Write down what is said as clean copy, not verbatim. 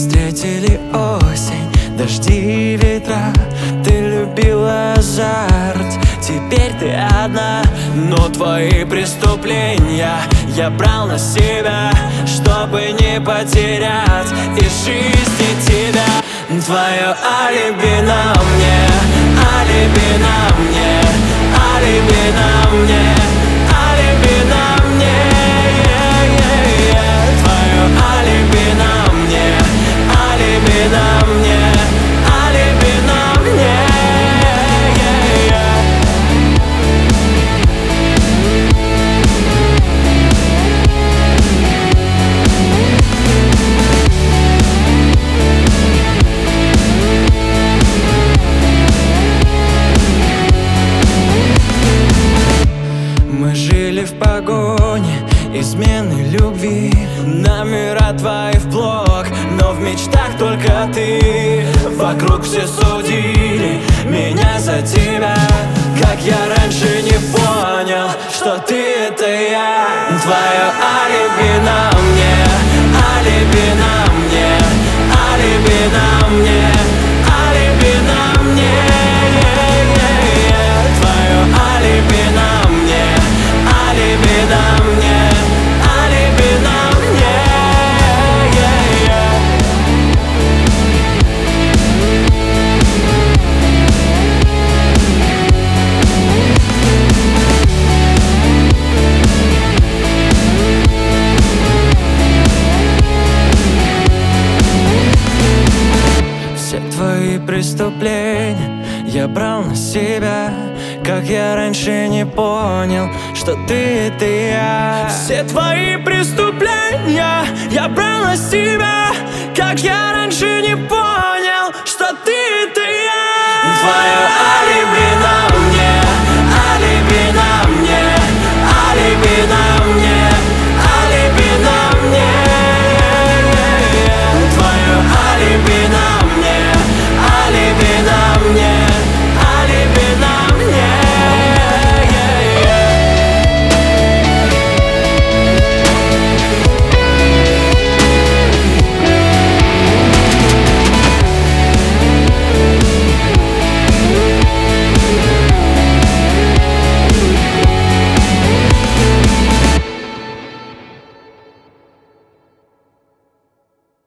встретили осень, дожди, ветра. Ты любила азарт, теперь ты одна. Но твои преступления я брал на себя, чтобы не потерять из жизни тебя. Твое алиби на мне, алиби на мне, алиби на мне, алиби на мне. Твое алиби на мне, алиби на мне, алиби на мне. Мы жили в погоне, измены любви, номера твои в блог, но в мечтах только ты. Вокруг все судили меня за тебя, как я раньше не понял, что ты это я. Твое алиби на мне, алиби на мне, алиби на мне, алиби на мне. Твое алиби на мне, алиби на мне, алиби на мне. Все твои преступления я брал на себя, как я раньше не понял, что ты это я. Все твои преступления я брал на себя, как я раньше не понял, что ты это я. Твое алиби